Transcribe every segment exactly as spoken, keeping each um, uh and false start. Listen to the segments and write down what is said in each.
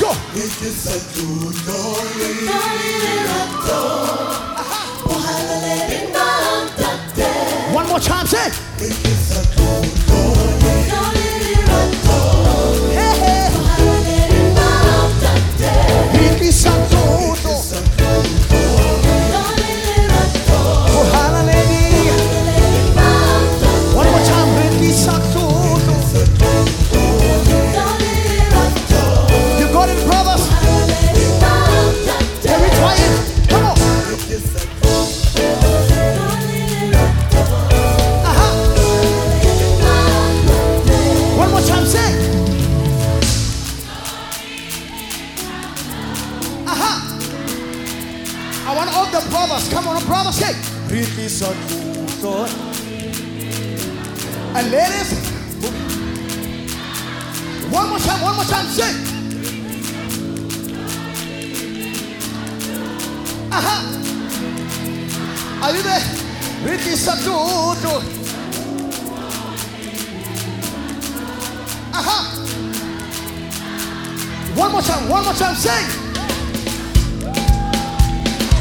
Go. One more time, say. Hey, hey. Ricky Santuto. One more time, Ricky Santuto. You got it, brothers. Can we try it? Come on. Uh-huh. One more time, say. Uh-huh. I want all the brothers. Come on, brothers, say. Ricky Santuto. And ladies, one more time, one more time, say. Aha. Are you there? Ricky Santuto. Aha. One more time, one more time, say.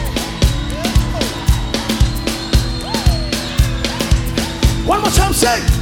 One more time, say.